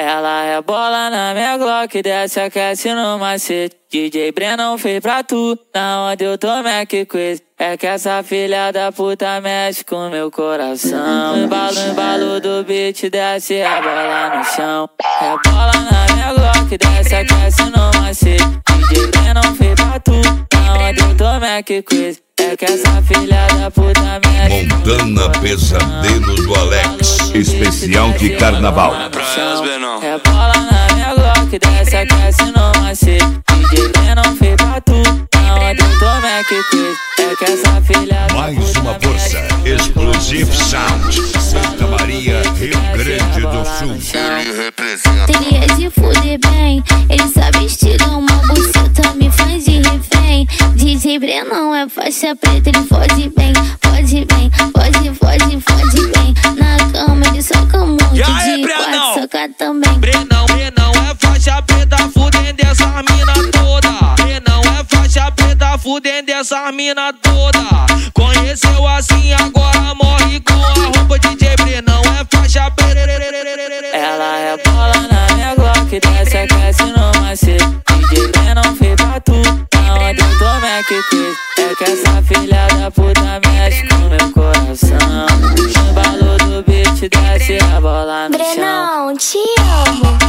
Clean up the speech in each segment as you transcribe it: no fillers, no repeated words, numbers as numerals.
Ela rebola na minha Glock, desce, aquece no macete. DJ Brenão fez pra tu, na onda eu tô Mac Quiz. É que essa filha da puta mexe com meu coração. Embalo do beat, desce, rebola no chão. Rebola na minha Glock, desce, aquece no macete. DJ Brenão fez pra tu, na onda eu tô Mac Quiz. É que essa filha da puta mexe Montana Pesadelos do Alex, especial de carnaval. Rebola na minha Glock, desce, aquece no macete. DJ Brenão fez pra tu, na onda eu tô Mac Quiz. É que essa filha da Mais uma força, Explosive Sound, Santa Maria, Rio Grande do Sul. Ele é de fuder bem, ele sabe estilar uma buceta, me faz de refém. DJ Brenão é faixa preta, ele fode bem, fode bem, fode bem. Na cama ele soca muito, de quatro soca também. Brenão é faixa preta, fudendo essa mina toda. Brenão é faixa preta, fudendo essa mina toda. Conheceu assim, agora morre com a roupa. DJ Brenão é faixa preta. Ela rebola na minha Glock, desce, aquece no macete. DJ Brenão fez pra tu, na onda eu tô Mac Quiz. É que essa filha da puta mexe com meu coração. Embalo do beat, desce, rebola no chão. Brenão, te amo.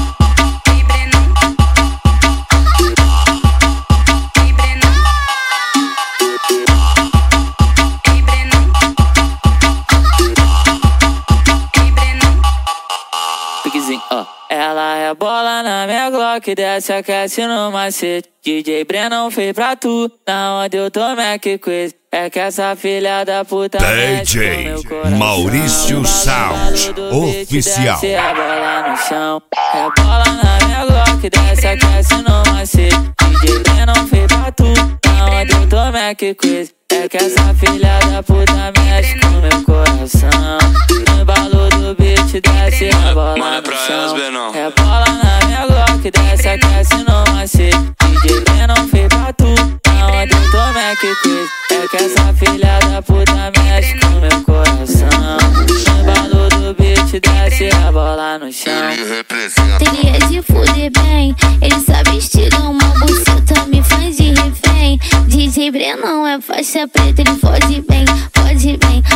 Ela rebola na minha Glock, desce, aquece no macete. DJ Brenão fez pra tu, na onda eu tô Mac Quiz. É que essa filha da puta DJ Maurício Sound Oficial. Desce, rebola no chão. Rebola na minha Glock, desce, aquece no macete. DJ Brenão fez pra tu, na onda eu tô Mac Quiz. É que essa filha da puta mexe com meu coração. Embalo do beat, desce, rebola no chão. Rebola na minha Glock, desce, aquece no macete. DJ Brenão fez pra tu, na onda eu tô Mac Quiz. É que essa filha da puta mexe com meu coração. Embalo do beat, desce, rebola no chão. Ele é de fuder bem, ele sabe estilar uma buceta, me faz de refém. DJ Brenão é faixa preta, ele fode bem, fode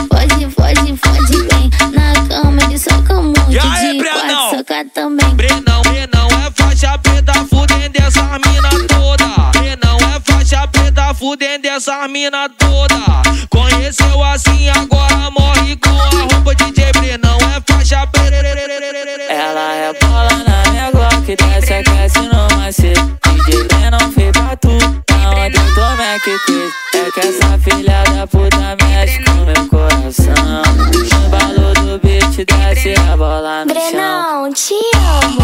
bem. Na cama ele soca muito, de quatro soca também. Brenão é faixa preta, fudendo essa mina toda. Brenão é faixa preta, fudendo essa mina toda. Conheceu assim, agora morre com a roupa. DJ Brenão é faixa preta. Ela rebola na minha Glock, desce, aquece no macete. DJ Brenão fez pra tu, na onda eu tô Mac Quiz. É que essa filha da puta mexe com meu coração. Embalo do beat, desce, rebola no chão. Brenão, te amo.